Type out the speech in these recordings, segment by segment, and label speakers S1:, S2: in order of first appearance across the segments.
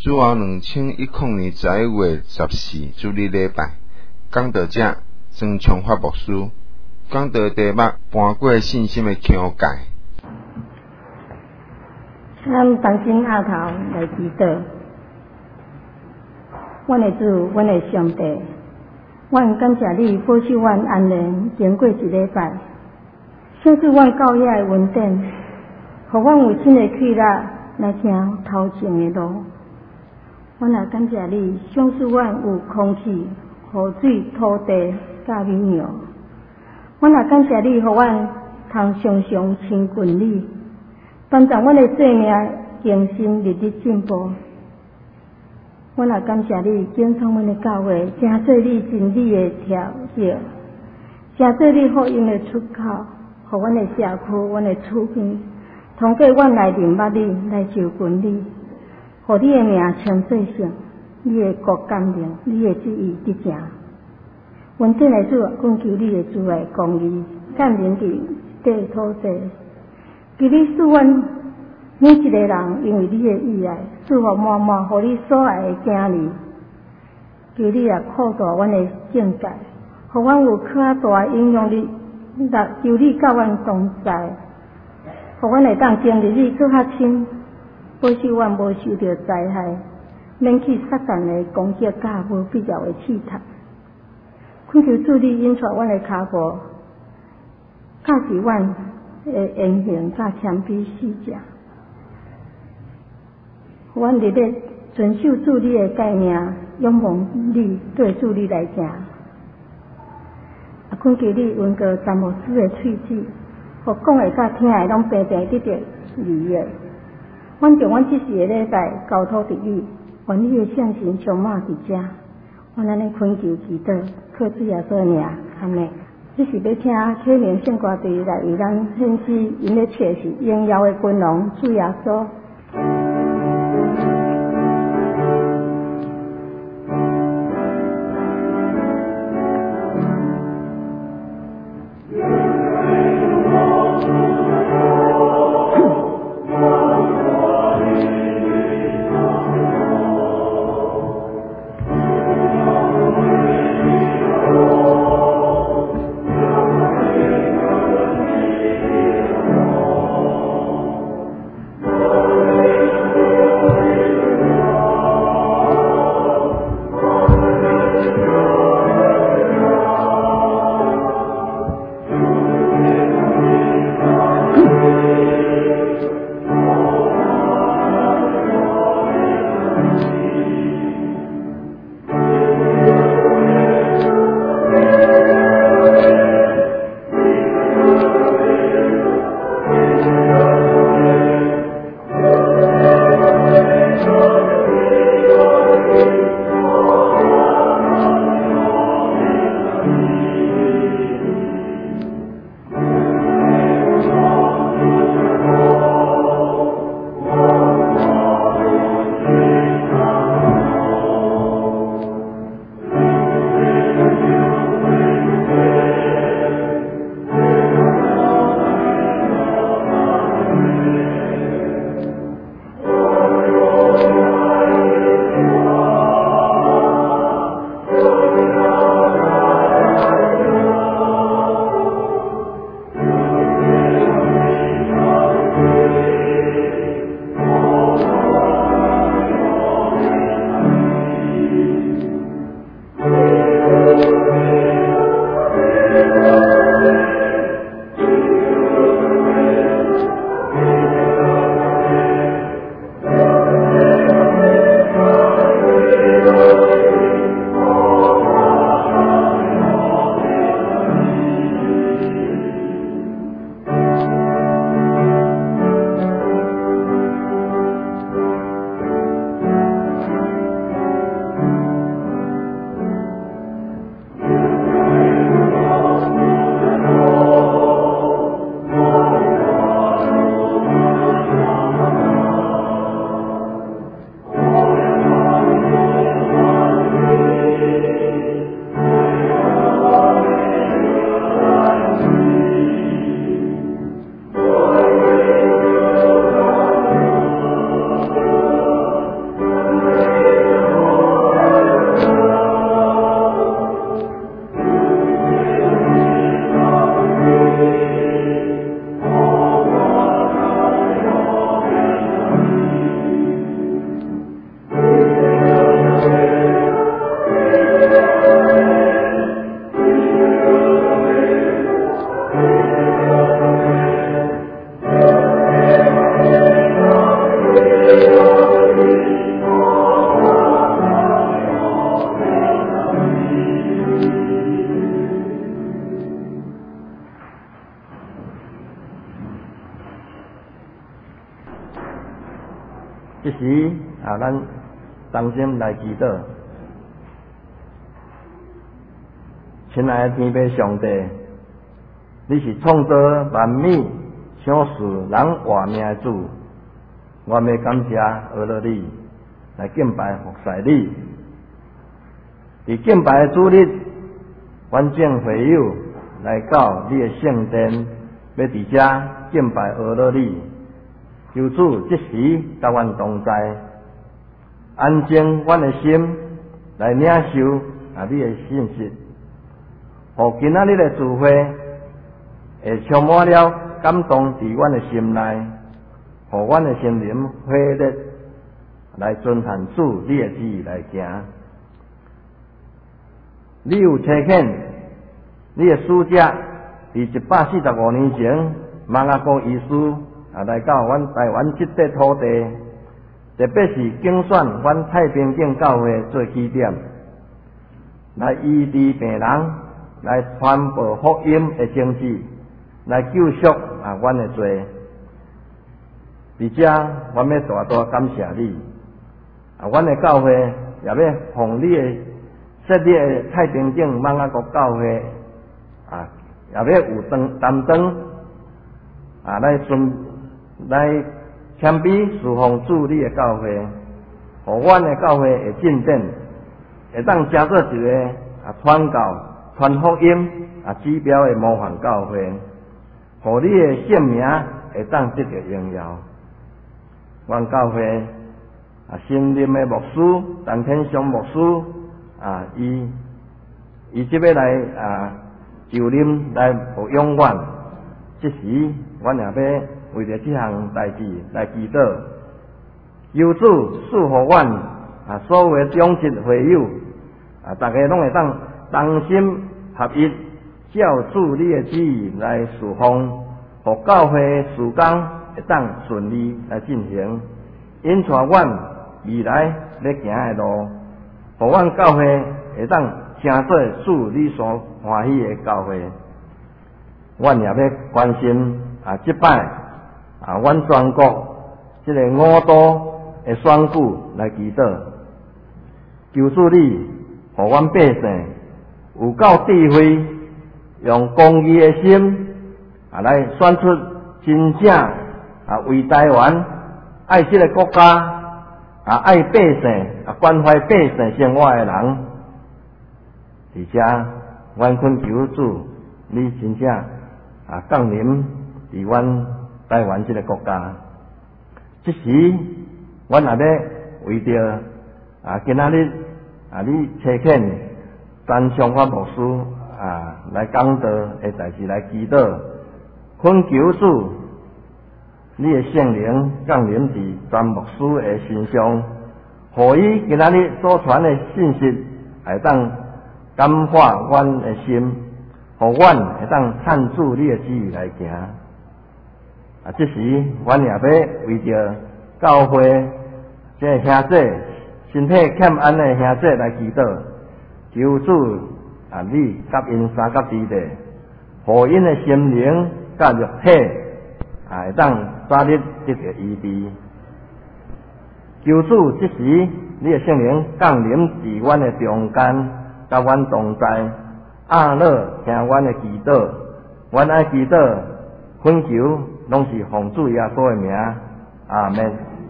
S1: 主后2010年11月14主日礼拜，讲道者曾昌发牧师讲道题目搬过信心的境界。
S2: 咱同心下头来祈祷，阮的主，阮的上帝，阮感谢你保守阮安然经过一礼拜，显示阮教野的稳定，互阮有新的气力来行头前的路。阮也感谢你，赏赐阮有空气、雨水、土地、甲美妙。阮也感谢你，互阮通常常亲近你，帮助阮的生命更新日日进步。阮也感谢你，建创阮的教会，成做你真理的条约，成做你福音的出口，互阮的社区、阮的厝边，通过阮来明白你，来受群你，互你的名称做圣，你的国甘宁，你的旨意得成。稳定的主，恳求你的主来公义，降临伫这土地，求你使阮每一个人因为你的意爱，赐福满满，互你所爱的囝儿。求你来扩大阮的境界，互阮有较大影响力。求你甲阮同在，互阮会当经历你搁较深，保守阮无受到灾害，免去撒旦的攻击甲无必要的试探。恳求主你引带阮的骹步，教示阮的言行甲谦卑细者，互阮日日遵守主你的诫命，仰望你，对主你来行。啊，恳求你温过詹牧师的喙齿，互讲的甲听的拢平平得着愉悦。阮将阮这次的礼拜交托伫你，愿你的圣神充满伫遮。阮安尼恳求祈祷，靠主耶稣名，阿们。这是要请启明圣歌队来为咱献诗，因咧唱是荣耀的君王主耶稣。
S3: Oh 时咱同心来祈祷。亲爱的天父上帝，你是创造万物、想使人活命的主，我们感谢阿罗你，来敬拜服侍你。伫敬拜的主日，完整会友来到你的圣殿，要伫遮敬拜阿罗你。求主即时甲阮同在，安静阮的心来领受你的信息，互今仔日的聚会会充满了感动伫阮的心内，互阮的心灵火热来遵行主你的旨意来行。你有差遣你的使者伫145年前，马雅各医师来到阮台湾这块土地，特别是竞选阮太平境教会做起点，来医治病人，来传播福音的经济，来救赎阮的罪。伫遮，阮要大大感谢你。阮的教会也要奉你的设立的太平境马雅各教会也要有担当来谦卑侍奉主你的教会，互阮的教会会进展，会当成做一个传教、传福音指标的模范教会，互你的圣名会当得到荣耀。阮教会新任的牧师陈天祥牧师伊即要来就任来服养阮，即时阮也要为着这项代志来祈祷，求主赐互阮所有的忠实会友大家拢会当同心合一，照主你的旨意来侍奉，互教会事工会当顺利来进行，引带阮未来要行的路，互阮教会会当成做主你所欢喜的教会。阮也要关心即摆阮全国这个5都的选举来祈祷，求主你互阮百姓有够智慧，用公义的心来选出真正为台湾爱这个国家爱百姓关怀百姓生活的人。而且阮恳求主，你真正降临伫阮台湾这个国家。即时阮也要为着今仔日你差遣陈昌发牧师来讲道的代志来祈祷，恳求主你的圣灵降临伫陈牧师的身上，互伊今仔日所传的信息会当感化阮的心，互阮会当趁主你的旨意来行。即时阮也要为着教会这个兄弟身体欠安的兄弟来祈祷，求主你甲因三甲之地，互因的心灵甲肉体会当早日得到医治。求主即时你的圣灵降临伫阮的中间，甲阮同在，乐听阮的祈祷，阮爱祈祷恳求拢是奉主耶稣的名，阿们。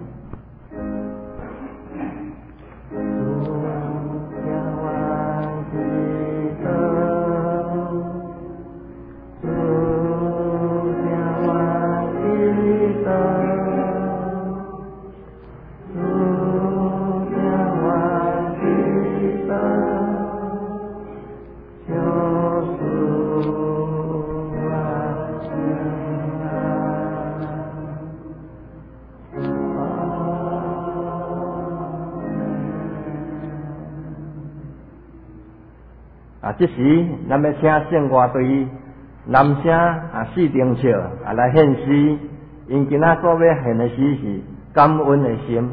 S3: 即时咱要请圣乐队男声四重唱来献诗，因今仔所要献的诗是感恩的心。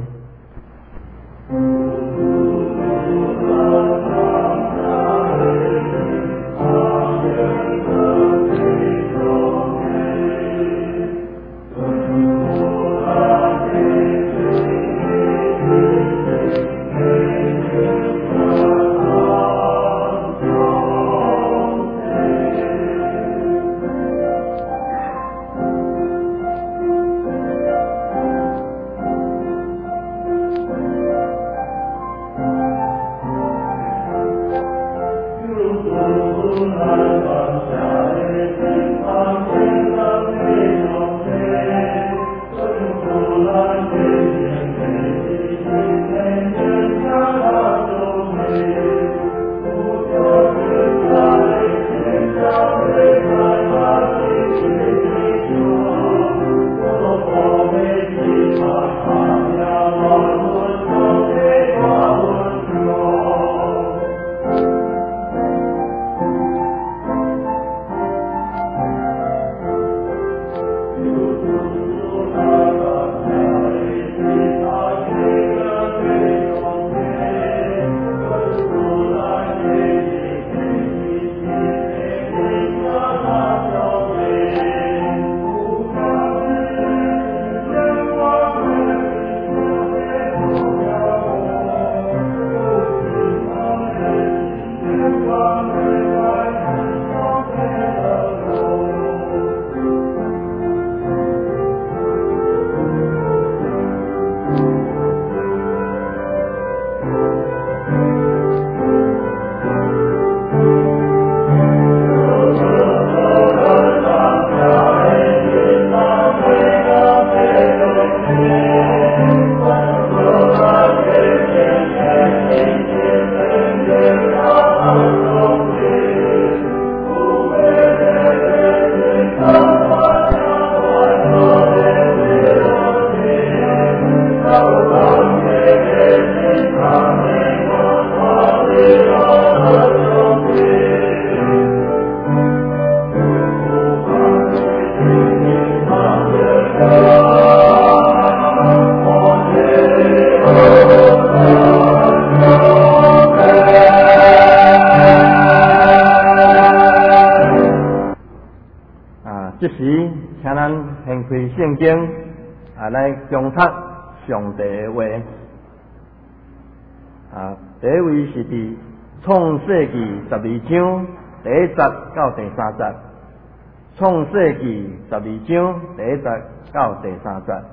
S3: 翻开圣经来强读上帝的话。第一位是伫创世纪12章第1节到第3节。创世纪12章第1节到第3节。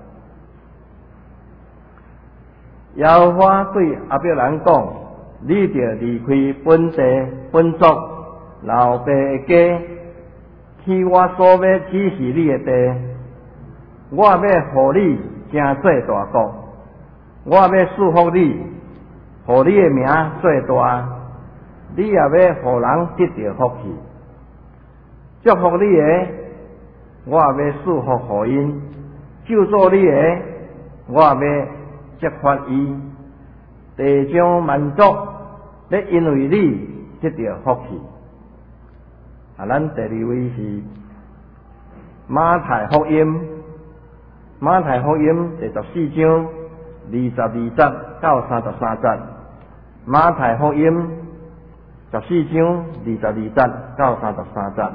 S3: 耶和华对亚伯兰讲：你着离开本地本族老爸的家，去我所要指示你的地。我要互你成做大国，我要祝福你，互你的名做大，你也要互人得到福气。祝福你的，我也要祝福互因；救助你的，我也要责罚伊。地上万族要因为你得到福气。咱第2位是马太福音，马太福音第14章22节到33节。马太福音14章22节到33节。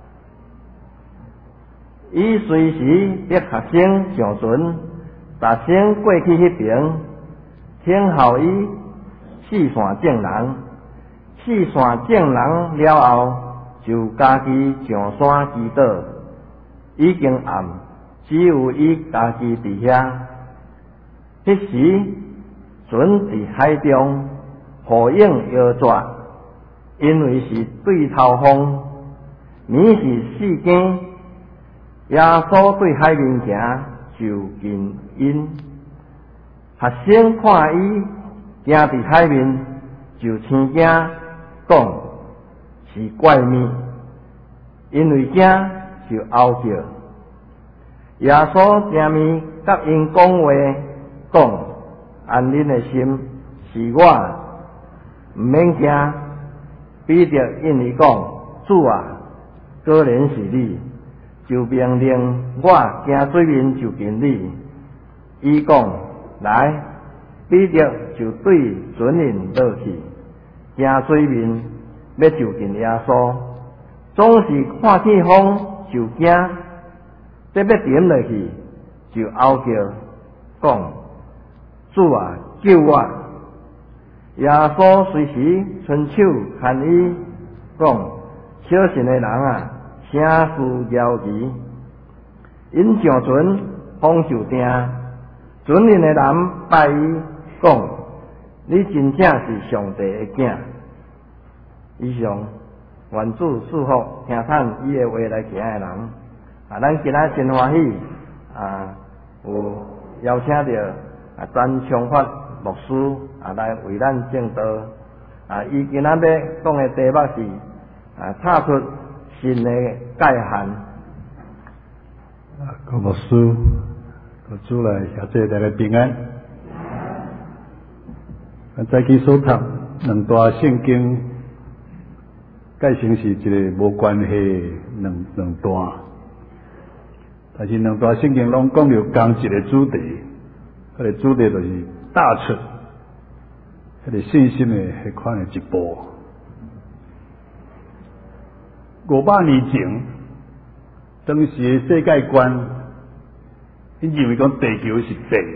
S3: 伊随时逼学生上船，达先过去迄边，听候伊四散证人，四散证人了后，就家己上山祈祷。已经暗，只有伊家己伫遐。迄时，船伫海中，雨影摇拽，因为是对头风，面是四更。耶稣对海面行，就近因。学生看伊行伫海面，就生惊，讲是怪物，因为惊就嗷叫。耶稣正面甲因讲话，讲安恁的心是我，毋免惊。彼得因伊讲：主啊，果然是你。就命令我行水面就近你。伊讲来，彼得就对船人落去，行水面要就近耶稣，总是看见风就惊，这要点落去就嗷叫，讲主啊，救我！耶稣随时伸手牵伊，讲小心的人啊！声势摇旗，因上船，风就定。船人的人拜伊，讲：你真正是上帝的囝。以上，愿主祝福听叹伊的话来行的人。咱今仔真欢喜，有邀请到詹昌发牧师来为咱证道。伊今仔要讲的题目是插出新的界限。
S4: 各牧师，各主来谢谢大家平安。早起所读两大圣经，改成是一个无关系两段，但是两大圣经拢讲到同一个主题，迄个主题就是踏出迄个信心的迄款的一步。500年前，当时的世界观，因认为讲地球是白的，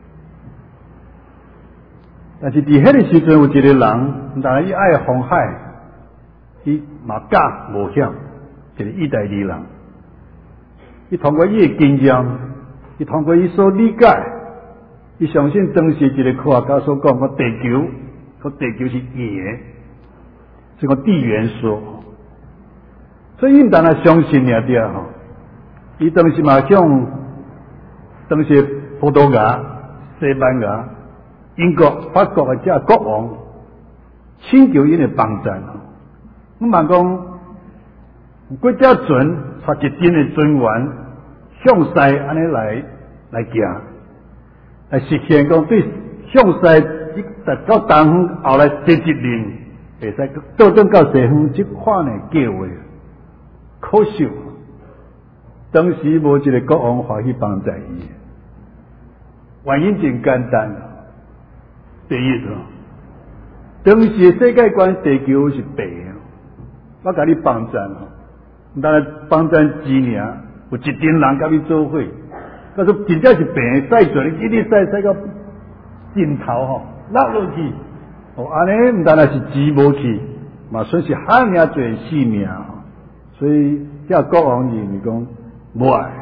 S4: 但是伫迄个时阵有一个人，但伊爱航海，伊嘛敢冒险，一个意大利人，伊通过伊的经验，伊通过伊所理解，伊相信当时一个科学家所讲，个地球是圆的，是个地缘说。所以，因当然相信了对吼。伊当时嘛向当时葡萄牙、西班牙、英国、法国的这国王请求因的帮助。我问讲，国家船带一阵的船员向西安尼来行，来实现讲对向西到东方后来这一年，会使倒转到西方这款的计划。可惜，当时无一个国王欢喜帮助伊，原因真简单。第一，当时的世界观地球是白的，我甲你帮助，当然帮助几年， 有一群人甲你做伙，可是真正是病使做，你一直使到尽头吼，落落去，安尼唔但是治无去，嘛损失遐尔侪性命，所以遐国王认为讲无爱。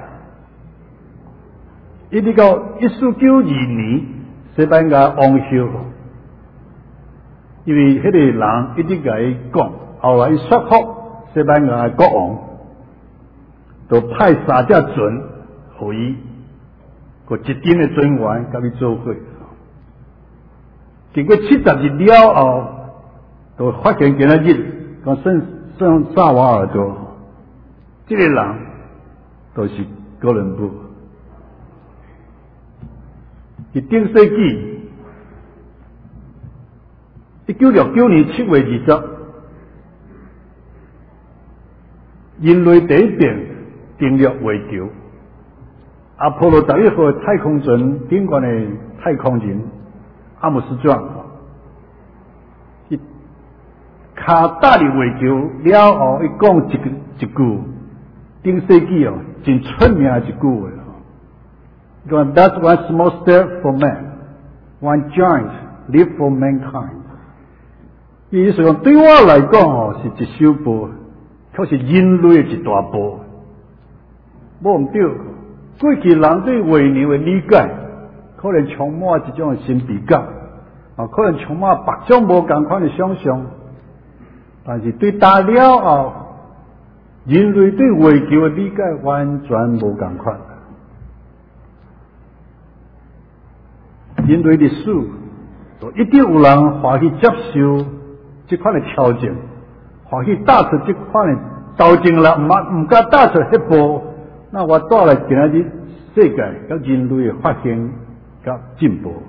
S4: 一直到1492年，西班牙王后，因为迄个人一直甲伊讲，后来伊说服西班牙的国王，就派3只船，互伊，个一丁的船员甲伊做伙。经过70日了后，就发现今仔日，讲圣萨瓦尔多，这个人就是哥伦布。伫顶世纪1969年7月20日，人类第一遍登陆月球。阿波罗11号的太空船顶端的太空人阿姆斯壮，伊骹踏入月球了后，伊讲一句顶世纪真出名的一句话。That's one small step for man, one giant leap for mankind. 意思讲，对我来讲是一小步，却是人类的一大步。无唔对，过去人对月亮的理解，可能充满一种神秘感，可能充满别种无同款的想象。但是对大了后，人类对月球的理解完全无同款。人类历史就一定有人欢喜接受这款的条件，欢喜踏出这款的斗争啦，唔敢踏出迄步，那我带来今仔日世界甲人类的发现甲进步。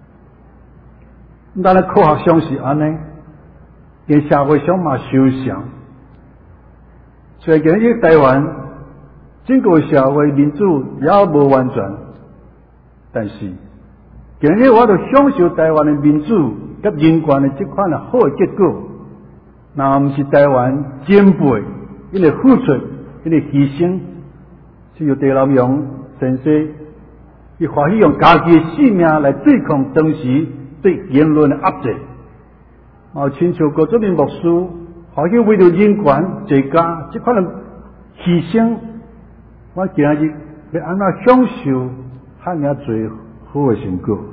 S4: 咱的科学上是安尼，连社会上嘛相像。虽然今日台湾整个社会民主也无完全，但是今日我就享受台湾的民主甲人权的这款的好的结果，那唔是台湾前辈因为付出、因为牺牲，是由地老用先生，伊欢喜用家己的性命来对抗当时对言论的压制。亲像郭祖明牧师，欢喜为了人权、这家这款的牺牲，我今日要安怎享受遐尔侪好的成果。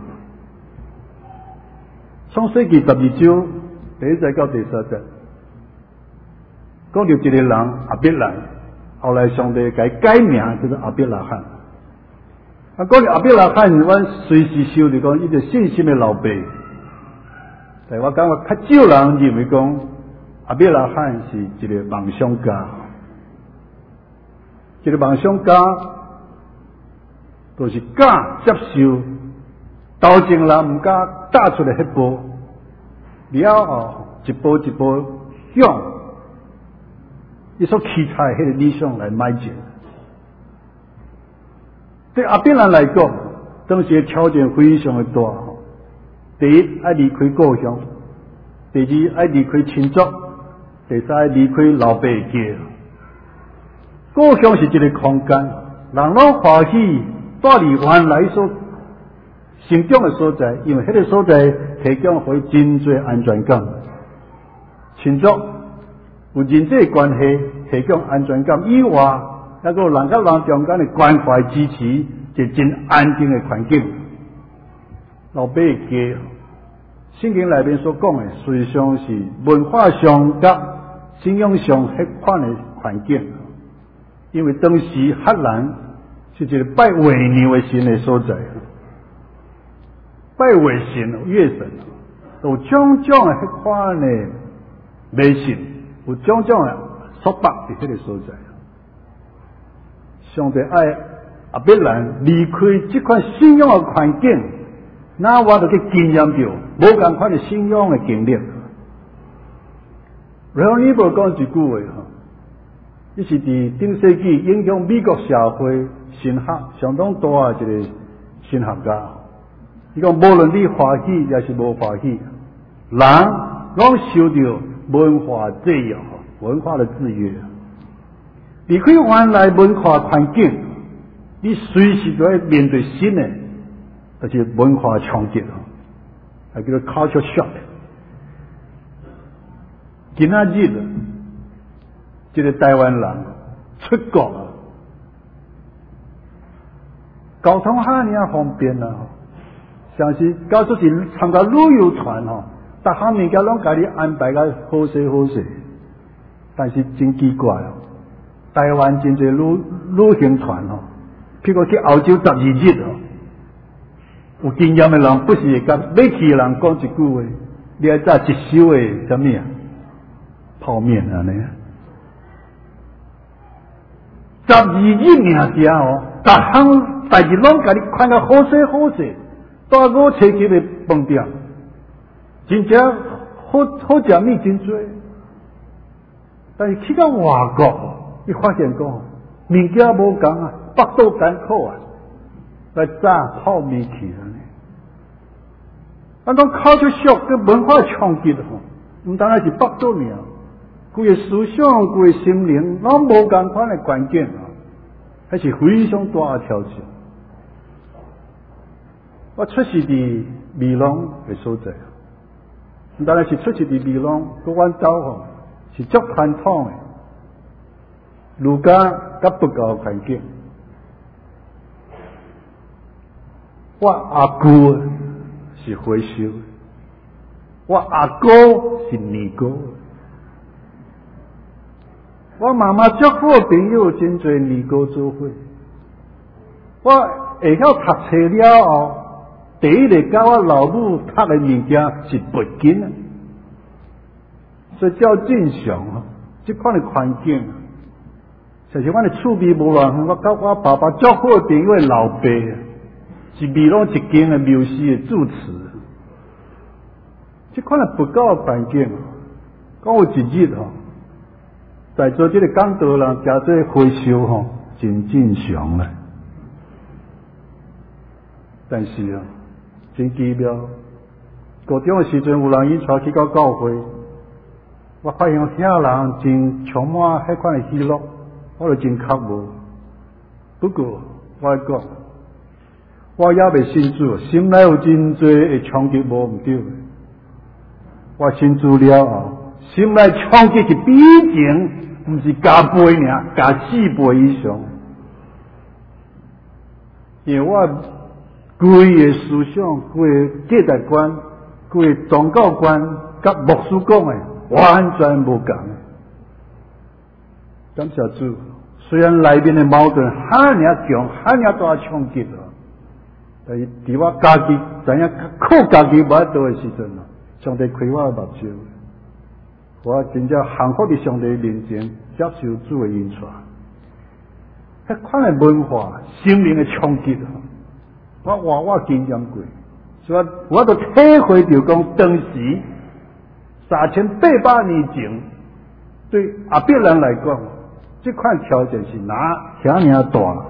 S4: 创世纪12章第1节到第3节，讲到一个人亚伯兰，后来上帝给改名叫做亚伯拉罕。讲到亚伯拉罕，阮随时想着讲，伊个信心的老爸。但我感觉较少人认为讲亚伯拉罕是一个梦想家，一个梦想家就是敢接受斗争人唔敢踏出来迄步，了后一步一步向伊所期待迄个理想来迈进。对亚伯兰来讲，当时的条件非常的大。第一，要离开故乡；第二，要离开亲族；第三，要离开老爸的家。故乡是一个空间，人拢欢喜带离原来所成长的所在，因为迄个所在提供互伊真侪安全感。亲族有人际关系提供安全感以外，还有人甲人中间的关怀支持，一真安定的环境。老爸的家，圣经内面所讲的，实际上是文化上甲信仰上迄款的环境。因为当时赫兰是一个拜月亮的神的所在，拜月神、月神，有种种的迄款的迷信，有种种的束缚伫迄个所在。上帝爱亚伯兰离开这款信仰的环境。那我就去经验到无同款的信仰的经历。然后你无讲一句话伊是伫顶世纪影响美国社会神学相当大的一个神学家。伊讲无论你欢喜也是无欢喜，人拢受到文化制约、文化的制约。 离开原来文化环境，你随时都要面对新的，就是文化冲击哦，还叫做 culture shock。今仔日啊，这个台湾人出国啊，交通遐尔方便啊，像是到出去参加旅游团吼，逐项物件拢甲你安排甲好势好势，但是真奇怪哦，台湾真侪旅行团吼，譬如去澳洲12日哦，有经验的人不是会甲要去的人讲一句话，你爱炸一手的什么啊？泡面安尼，12日名声哦，逐项代志拢甲你看到好势好势，到5星级的饭店，真正好食物真多。但是去到外国，你发现讲物件无共啊，北岛艰苦啊，来炸泡面去安尼。啊，种culture shock跟文化冲击吼，唔单单是北岛尔。规个思想、规个心灵，拢无共款的关键啊，还是非常大的挑战。我出世伫美浓的所在，当然是出世伫美浓，佮阮兜吼是足传统的，儒家甲佛教环境。我阿姑是回修，我阿哥是尼姑。我妈妈足好朋友真侪尼姑做伙，我会晓读册了后，第一个教我老母读的物件是佛经啊，所以照正常啊，这款的环境，就是阮的厝边无偌远，我甲我爸爸足好朋友的老爸啊，是美浓一间的庙寺的住持，这款的佛教的环境，讲有一日吼。在座这个讲道人加做回修吼，真正常啦。但是啊，真奇妙。高中的时阵，有人引带去到教会，我发现遐人真充满迄款的喜乐，我就真渴慕。不过我讲，我也未信主，心内有真多会冲击无毋对。我信主了后。心内冲击是比前，毋是加倍尔，加4倍以上。因为我规个思想、规个价值观、规个宗教观，甲牧师讲的完全无共。感谢主，虽然内面的矛盾遐尔强、遐尔大冲击咯，但是伫我家己知影靠家己无法度的时阵咯，上帝开我的目睭。我真正幸福伫上帝面前接受主的引带，迄款的文化、心灵的冲击，我经验过，所以我都体会到讲，当时3800年前，对阿伯人来讲，这款条件是遐尔大，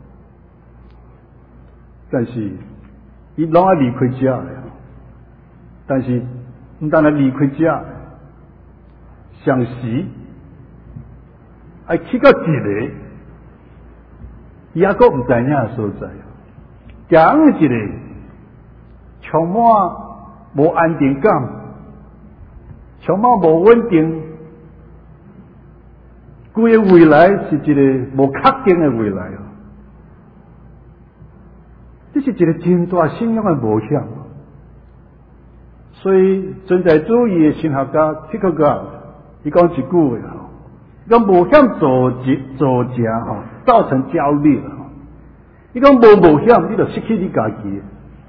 S4: 但是伊拢要离开家的，但是唔单单离开家。上时，还去到一个，伊还阁唔知影的所在，讲一个充满无安定感，充满无稳定，规个未来是一个无确定的未来啊！这是一个真大信仰的无险，所以存在主义的神学家提克格。伊讲一句话吼，讲冒险造成吼，造成焦虑吼。伊讲无冒险，你就失去你家己。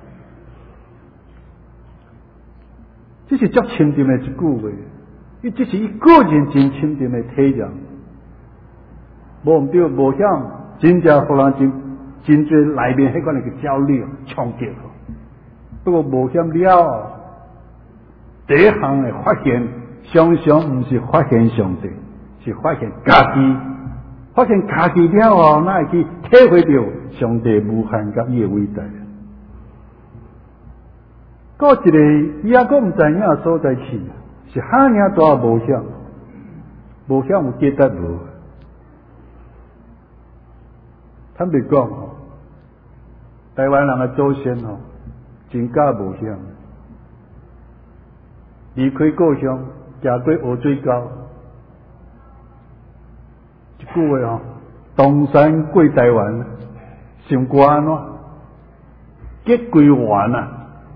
S4: 这是足深沉的一句话，这是伊个人真深沉的体验。无毋对，冒险真正互人真侪内面迄款的焦虑冲击。不过冒险了，第一项的发现。常常毋是发现上帝，是发现家己。发现家己了后，那会去体会到上帝无限甲伊的伟大。到一个伊还阁毋知影所在去，是遐尔大冒险，冒险有价值无？ 坦白讲吼，台湾人的祖先吼，真假无相。离开故乡，行过湖水沟，一句话吼，东山过台湾，想过安怎？结归完啊！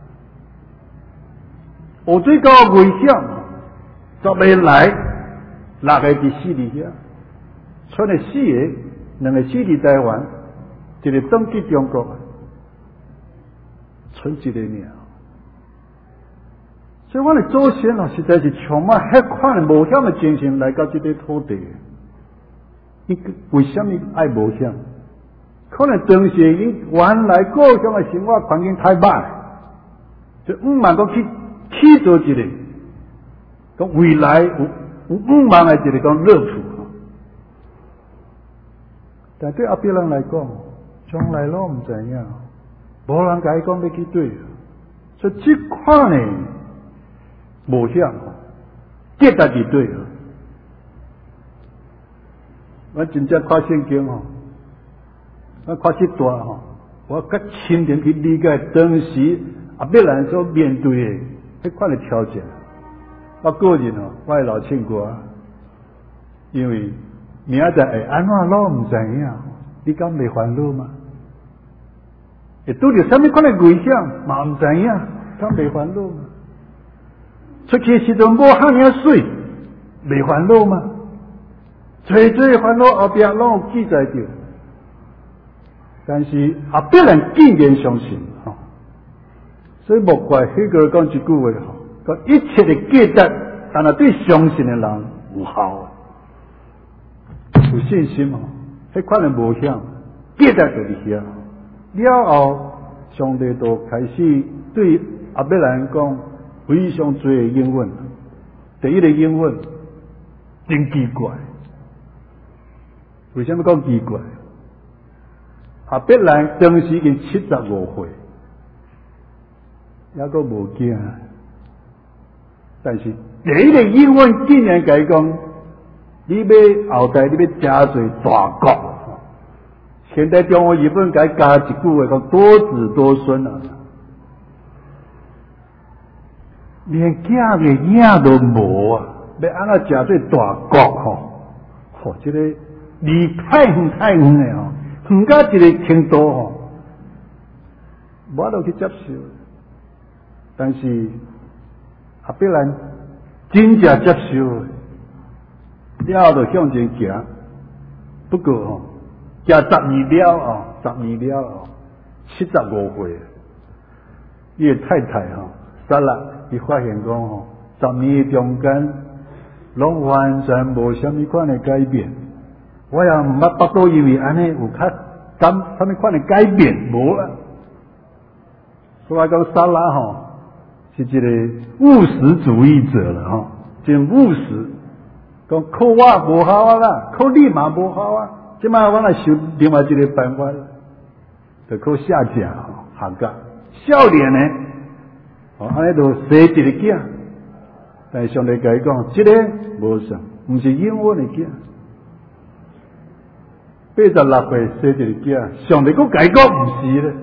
S4: 湖水沟危险，10个来，6个伫死伫遐，剩下4个，2个死伫台湾，1个转去中国，剩1个尔。所以我哋祖先哦，实在是充满迄款的冒险的精神来到这个土地。为什么爱冒险？可能当时因原来故乡的生活环境太歹，就唔茫讲去做一个，讲未来有唔茫的一个讲乐趣。但对阿别人来讲，从来拢唔知影，无人甲伊讲要去对，所以这款呢。冒险，结达伫对啊！我真正看圣经吼，我看这段吼，我较亲身去理解当时阿伯兰所面对的迄款的挑战。我个人吼，我会老唱歌，因为明仔载会安怎老唔知影，你敢袂烦恼吗？会拄着什么款的危险嘛唔知影，敢袂烦恼吗？出去时阵无喊尔水，袂烦恼吗？最烦恼后壁拢有记载着，但是阿必然竟然相信吼，所以莫怪迄个讲一句话吼，讲一切的价值，但系对相信的人有效，有信心吼，迄款的冒险，价值就是遐。了后，上帝就开始对阿必然讲。非常多的英文，第一个英文真奇怪。为什么讲奇怪？阿必然当时已经75岁，还阁无囝，但是第一个英文竟然甲伊讲，你要后代你要加做大国。现代中国日本甲伊加一句话讲多子多孙啊。连囝个影都无啊！要安怎食做大国吼？这个离太远的吼，远到一个程度吼，无都去接受。但是阿必然真正接受，了就向前行。不过吼，行10年了哦，10年了哦，75岁，伊个太太吼，撒拉。伊发现讲吼，10年中间，拢完全无虾米款的改变。我也毋捌巴肚因为安尼有啥物款的改变无啦。所以讲撒拉吼是一个务实主义者了吼，真务实。讲靠我无效啊啦，靠你嘛无效啊。即摆我来想另外一个办法，就靠下家吼，下家少年呢。安尼就生一个囝，但是上帝甲伊讲，这个无算，毋是永远的囝。86岁生一个囝，上帝佫甲伊讲毋是咧，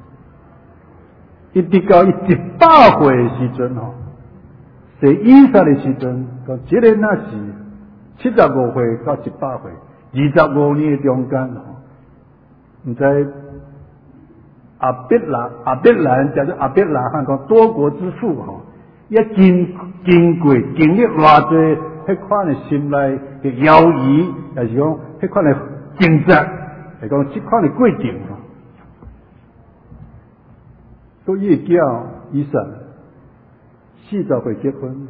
S4: 一直到伊100岁的时阵吼，生以撒的时阵，讲这个那是75岁到100岁，25年的中间吼，毋知。阿必兰叫做阿必兰，讲多国之父吼，也经历偌济迄款的心内的犹豫，也是讲迄款的挣扎，是讲即款的过程吼。所以叫以撒40岁结婚，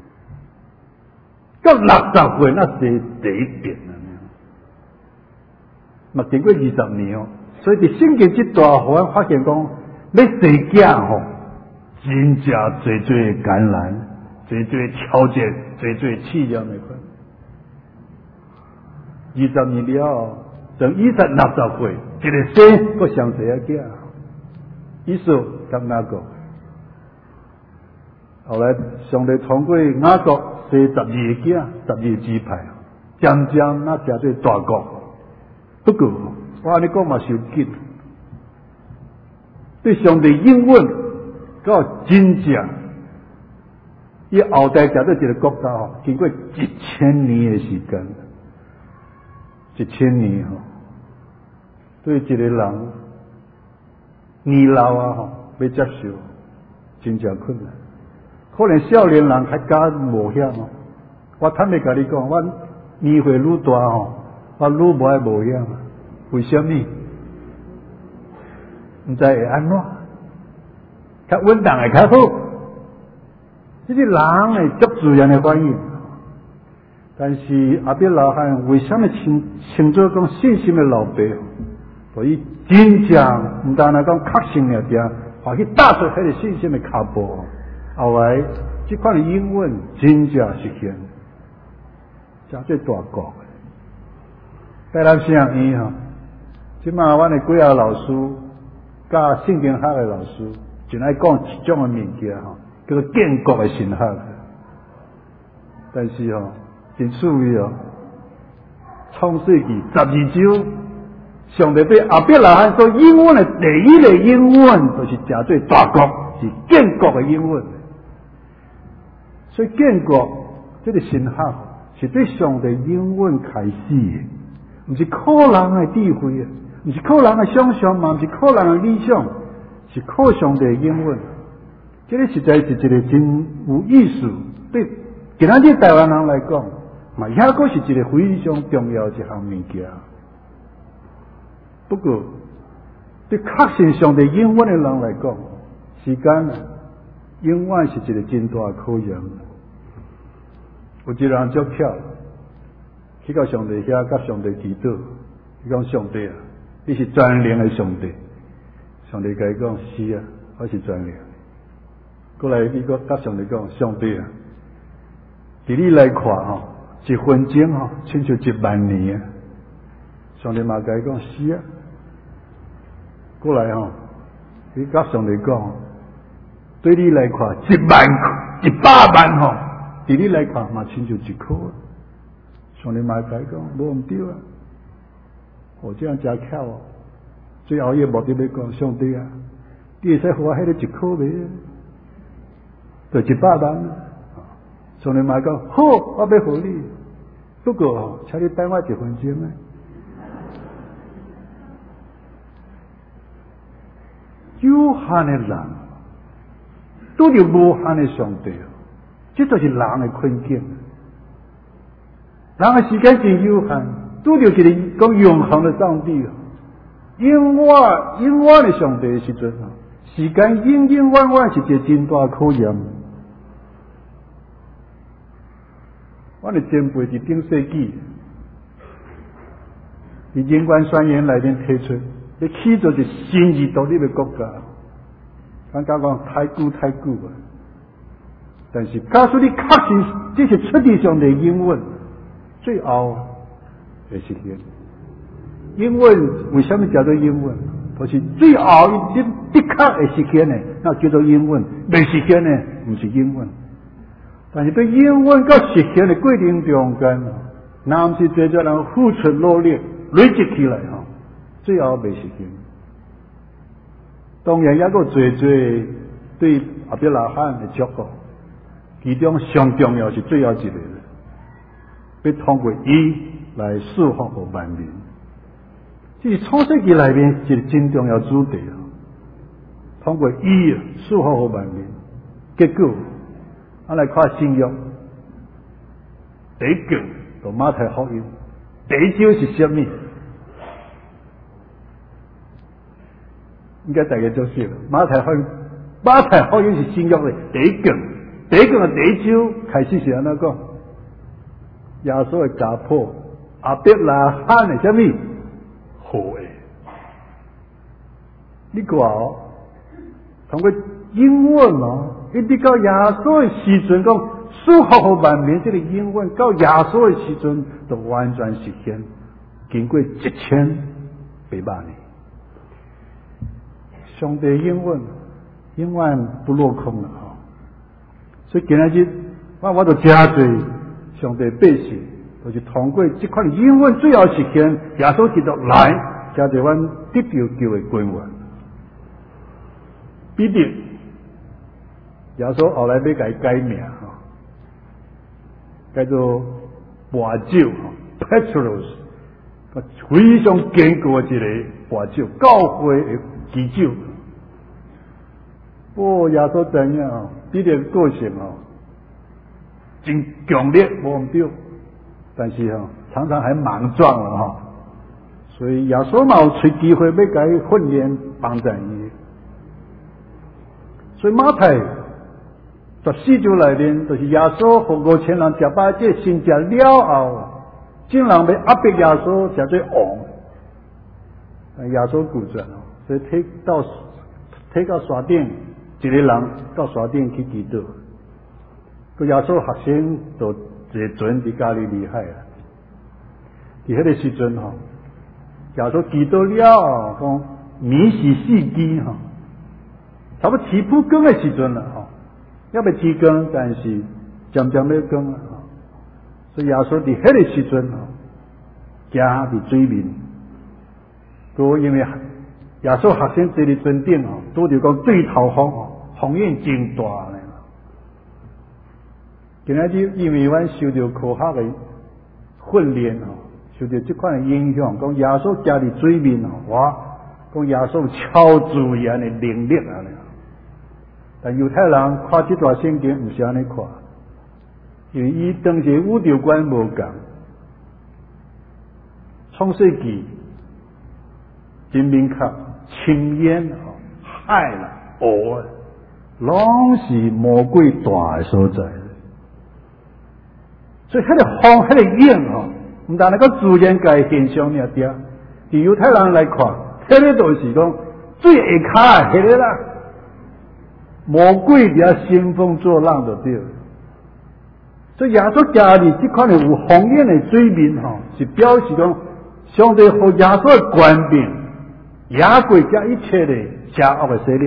S4: 到60岁那是第一遍了，嘛经过20年哦。所以伫圣经这段，互我发现讲，要生囝吼，真正侪艰难，侪挑战，侪试验的款。20年了后，从以撒60岁，一个生佫上侪仔囝，以扫甲雅各。后来上帝通过雅各生12个囝，12个支派，渐渐那成做大国。不过， 我安尼讲嘛是有紧。对上帝应允到真正，伊后代食到一个国家吼，经过1000年的时间，1000年吼，对一个人年老啊吼，要接受，真正困难。可能少年人还加冒险哦。我坦白甲你讲，我年岁愈大吼，我愈无爱冒险。为什么？唔知会安怎？较稳当会较好。这个人会足自然的反应。但是阿伯老汉为什么称作讲信心的老爸？所以真正唔单来讲确信了点，还去打出迄个信心的脚步。后来这款的英文真正实现，真最大国。台南圣院吼，即马阮的几个老师，甲圣经学的老师，就爱讲一种的物件吼，叫做建国的神学。但是吼，真趣味哦，创世纪12章，上帝对阿伯拉罕所应允的第一个应允，就是真最大国，是建国的应允。所以建国这个神学是对上帝应允开始的。不是靠人的智慧啊，不是靠人的想象嘛，不是靠人的理想，是靠上帝的应允。这个实在是一个真有意思，对今仔日台湾人来讲，嘛也个是一个非常重要一项物件。不过，对确信上帝应允的人来讲，时间啊，永远是一个真大的考验。有一个人足巧。去到上帝遐，甲上帝祈祷，伊讲上帝啊，你是全能的上帝。上帝甲伊讲是啊，我是全能。过来伊个甲上帝讲，上帝啊，伫你来看吼，1分钟吼，亲像10000年啊。上帝嘛甲伊讲是啊。过来吼，伊甲上帝讲，对你来看100万吼，伫你来看嘛亲像1块。上帝嘛甲伊讲，无唔对啊！我这样真巧哦。最后伊目的要讲，上帝啊，你会使互我迄个1块袂？就100万啊！上帝嘛讲，好，我要互你。不过，请你等我1分钟啊！有限的人，拄着无限的上帝，这就是人的困境。人的时间真有限，拄着一个讲永恒的上帝，永远的上帝的时阵，时间永远是一个真大考验。我的前辈伫顶世纪，伫人权宣言内面提出，要起做一新而独立的国家，咱讲太久啊！但是假使你确信这是出自上帝应允。最后会实现。英文为什么叫做英文？就是最后一的确会实现的，那叫做英文；未实现的，不是英文。但是对英文到实现的过程中间，那不是这叫人付出努力累积起来哈，最后未实现。当然也有最对阿伯拉罕的祝福，其中上重要是最后一个。要通过伊来祝福给万民，这是创世纪内面一个真重要主题啊！通过伊祝福给万民，结果我来看新约，第一卷就马太福音，第一章是什么？应该大家都晓得，马太福音是新约的第一卷的第一章开始是安怎讲？耶稣会家破阿伯拉罕的什么好诶？你看哦，通过英文哦，一直到耶稣的时阵讲祝福万民，这个英文到耶稣的时阵就完全实现，经过1800年，上帝英文永远不落空了哈。所以今仔日我就真侪。上帝百姓，就是通过这款英文最后实现，耶稣基督来加在阮得到救的根源。彼得，耶稣后来要甲伊改名叫做跋酒Petrus， 非常坚固的一个跋酒，教会的基酒。耶稣知影彼得个性真强烈，无唔对，但是常常还莽撞了所以耶稣嘛有找机会要甲伊训练帮助伊。所以马太14章内面，就是耶稣和5000人食饱这先食了后，众人要压迫耶稣，食做王，但耶稣拒绝所以推到山顶，一个人到山顶去祈祷。个耶稣学生就坐船伫加利利海啦。伫迄个时阵耶稣祈祷了后，讲米是四更差不多起铺光的时阵啦要要起光，但是渐渐要光啊所以耶稣伫迄个时阵行伫水面，都因为耶稣学生坐伫船顶拄着讲对头风雨真大呢。今仔日因为阮受到科学的训练受到这款的影响，讲耶稣行伫水面哇，讲耶稣超自然的能力啊！但犹太人看这段圣经唔是安尼看，因为伊当时宇宙观无共。创世纪真明确，青烟海啦、湖啊，拢是魔鬼大的所在。所以迄个风、迄个影唔但那个自然界现象尔嗲，对犹太人来看，迄个就是讲最下骹迄个啦。魔鬼伫遐兴风作浪就对了。所以耶稣家里这款的有风烟的水面是表示讲上帝和耶稣的权柄压过这一切的邪恶的势力。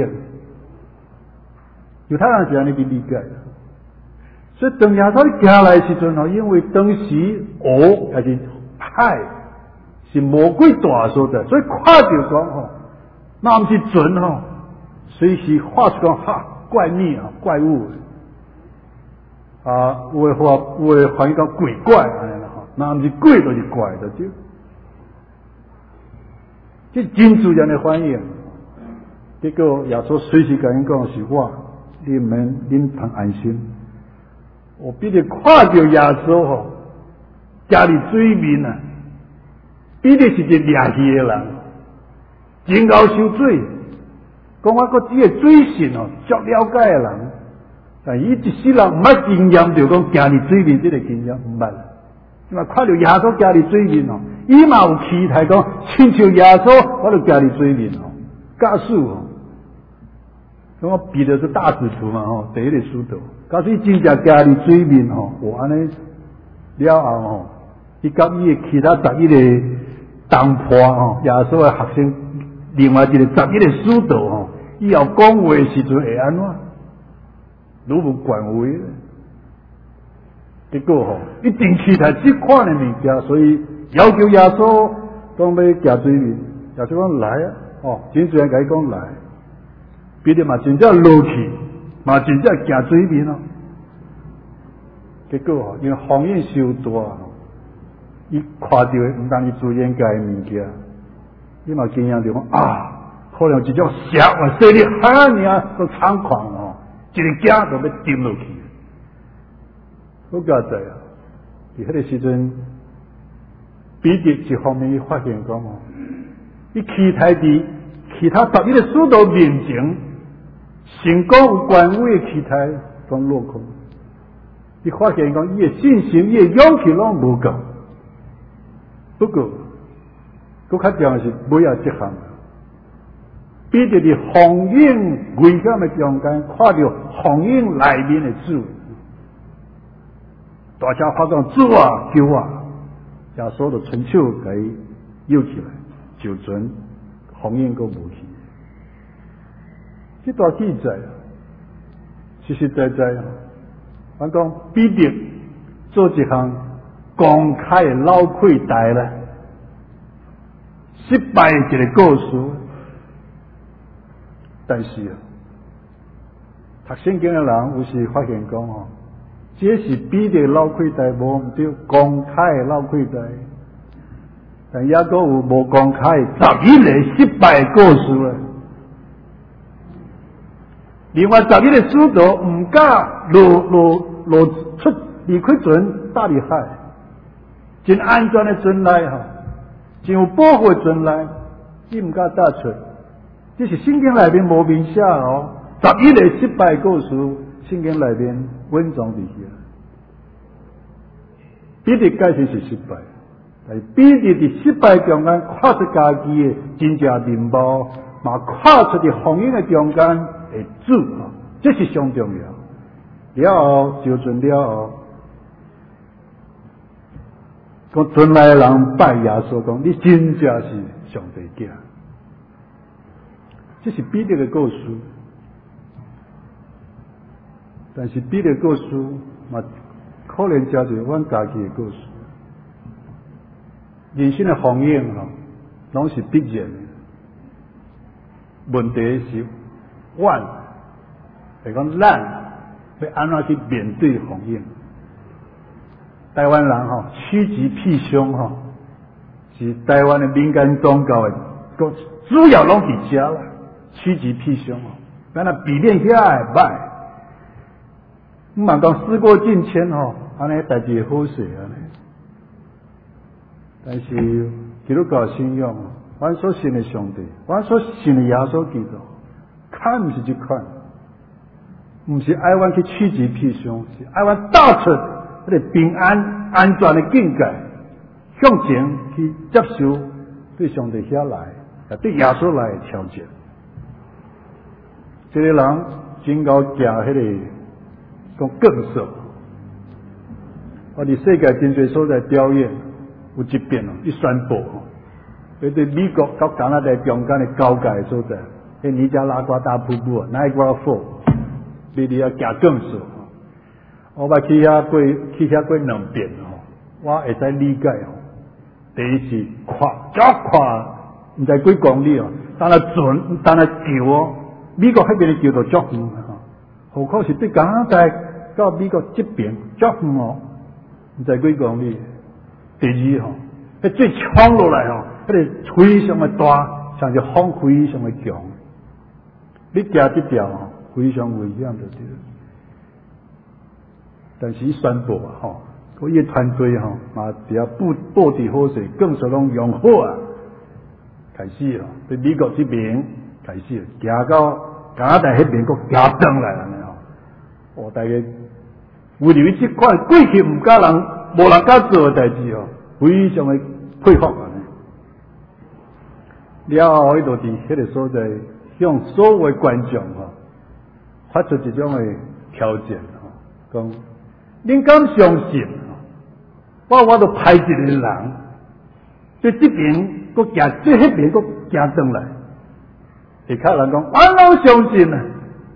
S4: 犹太人是安尼去理解的。所以当耶稣行来的时阵因为当时湖还是海是魔鬼大所在，所以看到讲那不是船随时发出讲怪物怪物有的翻译讲鬼怪安尼啦那不是鬼就是怪的对。这真自然的反应。结果耶稣随时甲因讲是我，恁通安心。我比你看到耶稣家里水面啊，比你是一个掠鱼的人，真够受水。讲我个只个水性足了解的人，但伊一世人毋捌经验着讲行伫水面这个经验毋捌。因为看到耶稣行伫水面伊嘛有期待讲亲像耶稣，我就行伫水面假使咁我彼得是大使徒嘛第一个使徒。假使伊真正行伫水面我安尼了后伊甲伊的其他11个同伴耶稣的学生，另外一个11个使徒以后讲话的时阵会安怎？如无权威。结果一定期待这款的物件，所以要求耶稣讲要行水面，耶稣讲来真自然甲伊讲来。彼得嘛真正落去，嘛真正行水面结果因为风雨伤大伊看到的毋当伊自然界的物件，伊嘛经验着讲可能一种邪恶势力都猖狂一个惊就要沉落去。我甲知伫迄个时阵，彼得一方面伊发现讲伊期待伫其他11个使徒面前，成功有权威的期待拢落空。伊发现讲伊的信心、伊的勇气拢无够。不过，更较重要是尾仔这项。彼得伫风影危险的中间，看到风影内面的主，大声发讲主啊救啊！耶稣就伸手甲伊摇起来，就准风影都无去。这段记载实实在在咱讲彼得做一项公开的老亏待咧， 失败的一个故事。但是啊，读圣经的人有时发现讲哦，这是彼得老亏待，无毋对，公开的老亏待。但也阁有无公开11个失败的故事咧。另外11个使徒毋敢落出离开船大里海，真安全的船来吼，真有保护的船来，伊毋敢踏出。这是圣经内面无明写哦，11个失败的故事，圣经内面稳装伫遐。彼得解释是失败。但彼得伫失败中间看出家己的真正面貌，嘛看出伫风雨的中间的主，这是上重要。了后就准了后，讲船内的人拜耶稣讲：“你真正是上帝囝。”这是彼得的故事。但是彼得的故事嘛，可能加就是阮家己的故事。人生的风险吼，拢是必然的。问题是，阮是讲咱要安怎去面对风险？台湾人吼趋吉避凶吼，是台湾的民间宗教的，主要拢伫遮啦。趋吉避凶吼，咱那避免遐会歹。毋嘛讲事过境迁吼，安尼代志会好势安尼。但是基督教信仰，阮所信的上帝，阮所信的耶稣基督，看毋是这款，毋是爱阮去趋吉避凶，是爱阮踏出迄个平安安全的境界，向前去接受对上帝遐来，也对耶稣来的挑战。这个人真够行迄个讲更色，我伫世界真侪所在表演。有一遍哦，伊宣布哦，迄对美国到加拿大中间的交界的所在，迄尼加拉瓜大瀑布啊，Niagara Falls，你哋要行更数哦。我捌去遐过2遍哦，我会使理解哦。第一次看，毋知几公里哦，但系船，但系桥哦，美国迄边的桥就足远哦，何况是对加拿大到美国这边足远哦，毋知几公里。第二吼，迄最冲落来吼，迄个非常的大，像是风非常的强。你行这条吼，非常危险的对。但是伊宣布啊吼，伊个团队吼，嘛伫遐布置好势，更是拢用好啊，开始咯，对美国这边开始行到加拿大迄边，佫行转来安尼吼。哦，大家为了这款过去毋敢人。无人敢做的代志哦，非常的佩服安尼。了后，伊就伫迄个所在，向所有的观众吼发出一种的挑战吼，讲恁敢相信？我都派一个人，在这边佫行，在迄边佫行转来。其他人讲，我拢相信啊。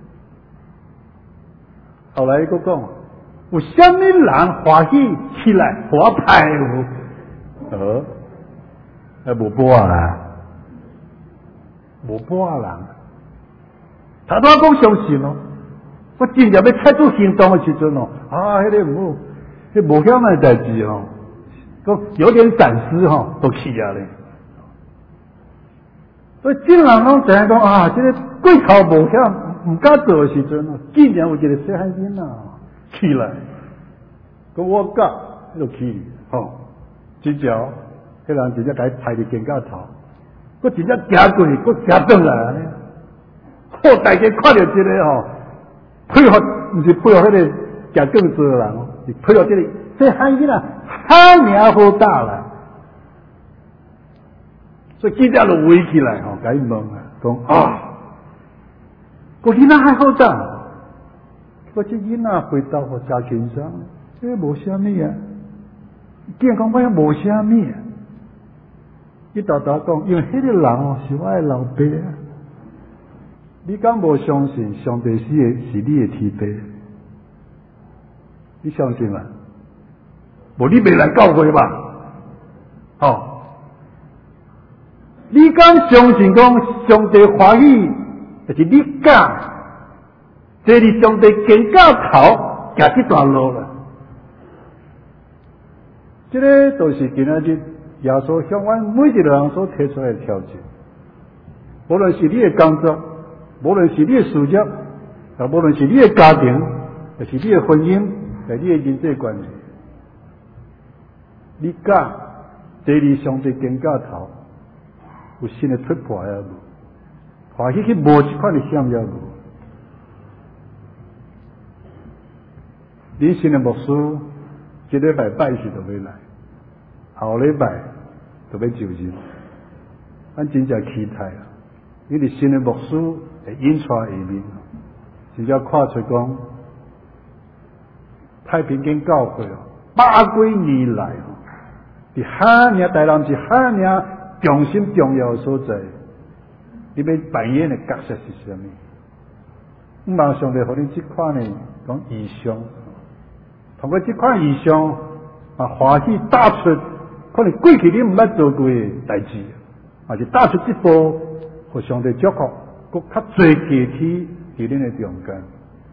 S4: 后来佫讲。有啥物人欢喜起来，互我派有？无半啊，无半人。他都讲相信哦，我真正要采取行动的时阵哦，迄个唔好，迄无险的代志哦，讲有点闪失吼，都去啊咧。所以尽人拢知影讲这个过头无险，唔敢做的时阵哦，竟然有一个细汉囡仔。起来，讲我教，就起，真正，迄人真正甲伊抬伫肩胛头，佫真正行过去，佫行转来安尼。大家看到这个配合，毋是配合迄个行更做的人是配合这个细汉囡仔，哈尔好大啦。所以记者就围起来甲伊问讲个囡仔还好大。我这囡仔回答互真轻松，这无啥物啊。竟然讲我无啥物啊。伊豆豆讲，因为迄个人是我的老爸啊。你敢无相信上帝是你的天父？你相信吗？无你未来教会吧？ 你敢相信讲上帝欢喜，就是你敢坐伫上帝肩胛头行这段路了。这个都是今仔日耶稣向阮每一个人所提出来的条件。无论是你的工作，无论是你的事业，啊，无论是你的家庭，还是你的婚姻，还是你的人际关系，你敢坐伫上帝肩胛头，有新的突破也无，欢喜去冒这款的险也无。你新的牧师，这礼拜拜是就要来，后礼拜就要就任，咱真正期待啊！你哋新的牧师会引出下面，真正看出讲太平间教会哦，8几年来哦，伫遐尔台南是遐尔重心重要的所在，你要扮演的角色是啥物？望上帝互你这款呢讲异象，通过这款异象啊，欢喜打出可能过去你毋捌做过的代志，啊是打出这步，互上帝祝福，佮较侪具体伫恁的中间。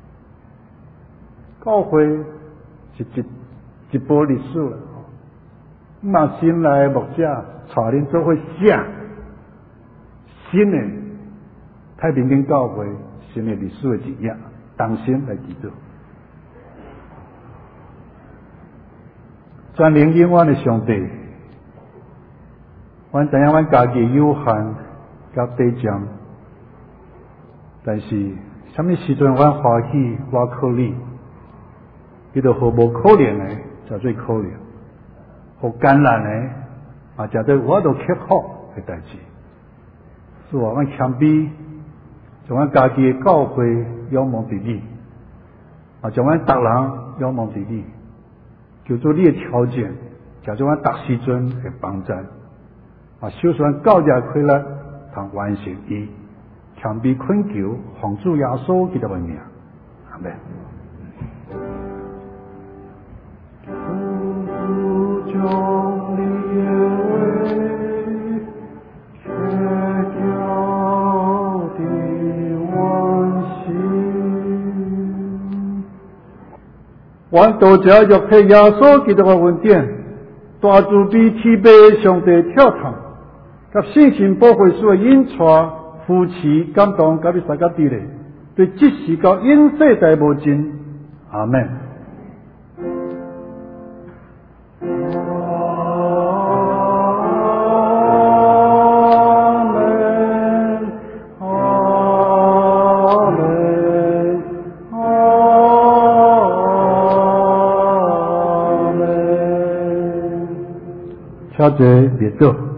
S4: 教会是一部历史了，望新来的牧者带恁做伙写新的太平间教会新的历史的一页，重新来记录。全能永远的上帝，阮知影阮家己有限甲短暂，但是什么时阵阮欢喜，我靠你，伊就毫无可能的，才最可能；好艰难的，啊，才对我都克服的代志。所以阮谦卑，将阮家己的教会仰望伫你，啊，将阮逐人仰望伫你。求做你的条件，叫做阮逐时阵会帮助，啊，小算教育开力，通完成伊，谦卑恳求，奉主耶稣基督的名，阿门。阮多谢约配耶稣基督的恩典，大慈悲慈悲上帝跳堂，甲圣神保惠师的引带扶持感动，甲你三个地咧，对即时到永世代无尽，阿门。小姐别走。